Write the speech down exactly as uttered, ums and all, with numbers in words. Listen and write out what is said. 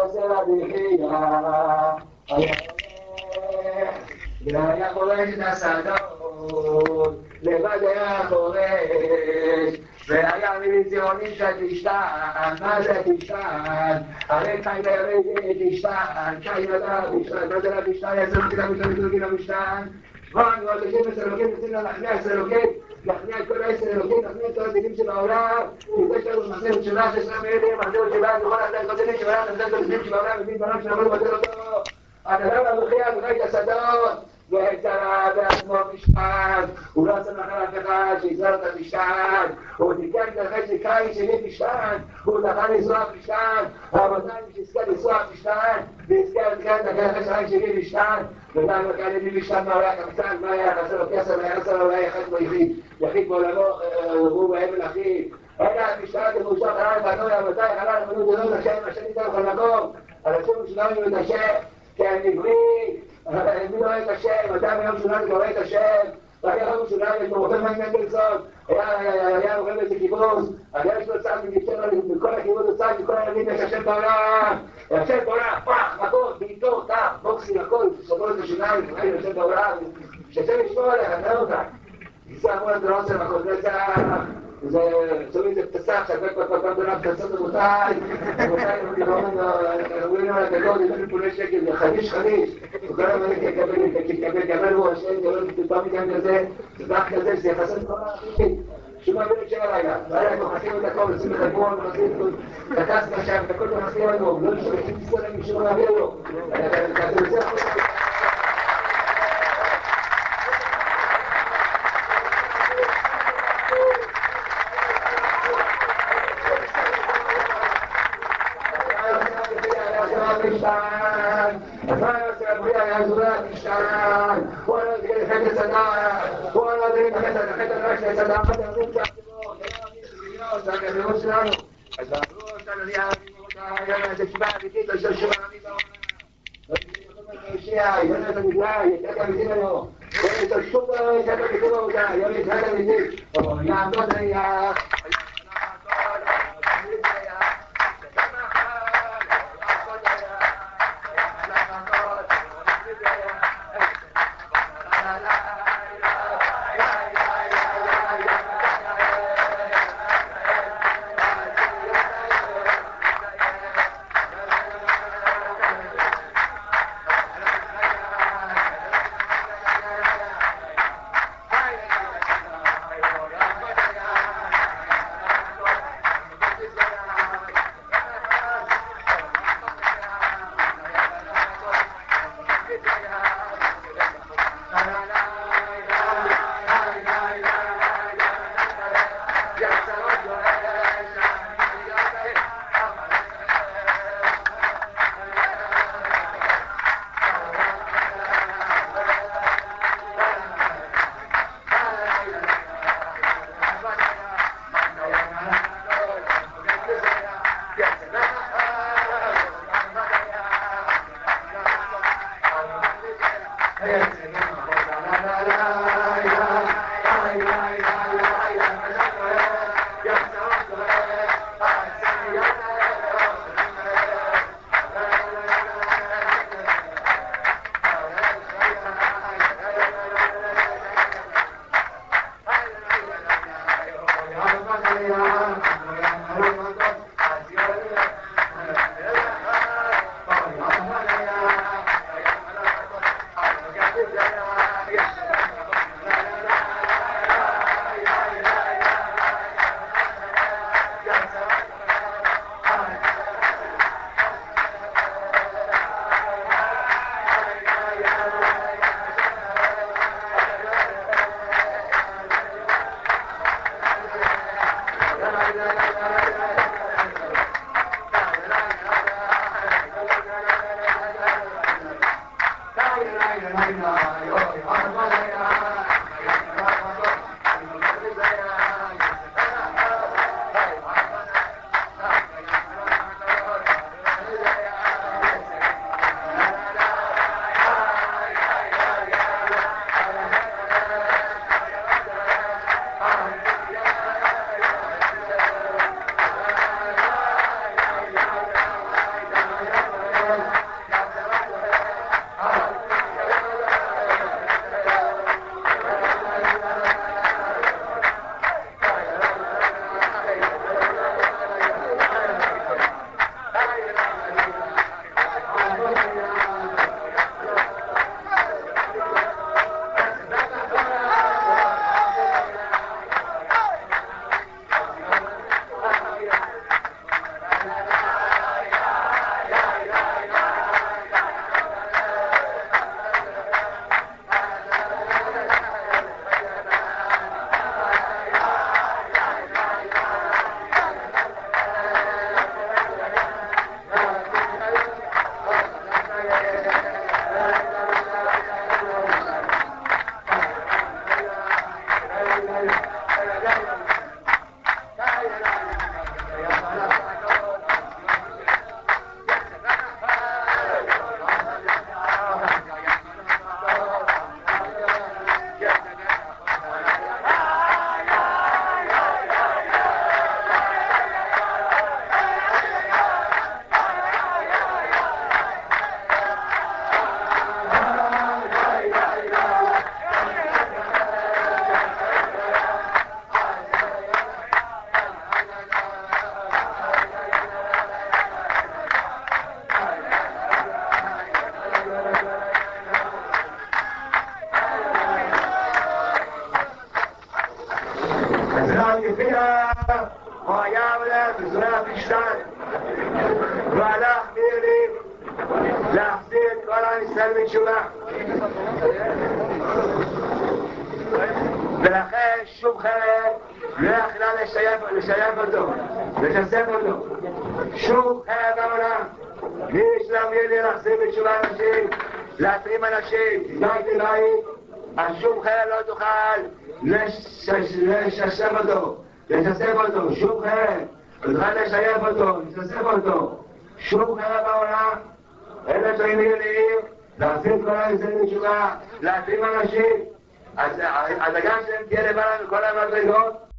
ועושה בחייה, והיה חורש את השדות, לבד היה חורש, והיה מציונים שתשתן, מה זה תשתן? הרי חי וירד תשתן, חי ידע תשתן, מה זה תשתן? יעשו תשתן, תשתן, תשתן, תשתן, ואני עוד תשתן בסלוקים, נשים לה להכניע סלוקים, להכניע את כל העשר אלוקים, להכניע את כל הדינים שבעולם, כדי שלנו מסכת שלה ששם מילים, מסכת שלה, וכל הדרך קודמים שבעולם, מסכת כל הדינים שבעולם, מבין בנות שנבוא לבטל אותו, הדבר המוכיח וחי את השדות, והצרה בעצמו משפט, הוא לא עשה מחר אף אחד שיזרר את המשפט, הוא תיקן את החץ לקיים שני משפט, הוא דחה לנסוע משפט, רבותיים שיזכה לנסוע משפט, ויזכה לתקן את החץ לקיים שני משפט, וגם כאן יביא משפט מעולה קמצן, מה היה חסר לו כסר, היה חסר לו אולי יחד ביחיד, יחיד בעולמו, הוא בהבל אחיו, אלא המשפט למושך עליי בנוי, רבותיים, עליי למנות דלות השם, השם ניתן בכל מקום, על השם שלנו את השם, כי אני בריא, מי לא רואה את השם, אתה ביום שולן קורא את השם, והיה יום שולן, יש לו רופא מנדלסון, היה רופא באיזה קיבוץ, היה יש לו צד מגיפתר לו, בכל הקיבוץ הוא צד, בכל הילדים יש השם בעולם, השם בעולם, פח, מכות, בעיתור, תח, בוקסים, הכל, סוגרות את השיניים, תראי, השם בעולם, שהשם ישמור עליך, נראה אותה, ניסה אמור את הרוצה, מכות רצח, זה, שומעים את פצח, שהכל כל פעם דולה פצצות רבותיי, רבותיי, אומרים לו לגדול, יש לנו פולי שקל, זה חדיש חדיש, וכל הזמן יקבל, יקבל הוא השם, יקבל פתאום מכאן כזה, סדח כזה, שזה יחסן כל האחרים, שום הבנת של הלילה, והלילה אנחנו מחכים את הכל, עושים את הגבול, ומחכים את הקסטה שם, את הכל מחכים לנו, לא נשאר, יש תסתכל להם משום להעביר לו, אתה רוצה אחרי והוא הלך והרליב להחזיר את כל עם ישראל בתשובה. ולכן שום חרב לא יכלה לשייף אותו, לשסף אותו. שום חרב בעולם מי שלם ידי להחזיר בתשובה אנשים, להתרים אנשים, תזכרתי בית, אז שום חרב לא תוכל לשסף אותו, לשסף אותו, שום חרב לא תוכל לשייף אותו, לשסף אותו. שום חרב בעולם אלה טועים מגליים, להחזיר את כל עם ישראל בתשובה, להתרים אנשים. אז הדגה שלהם תהיה למעלה מכל המדרגות.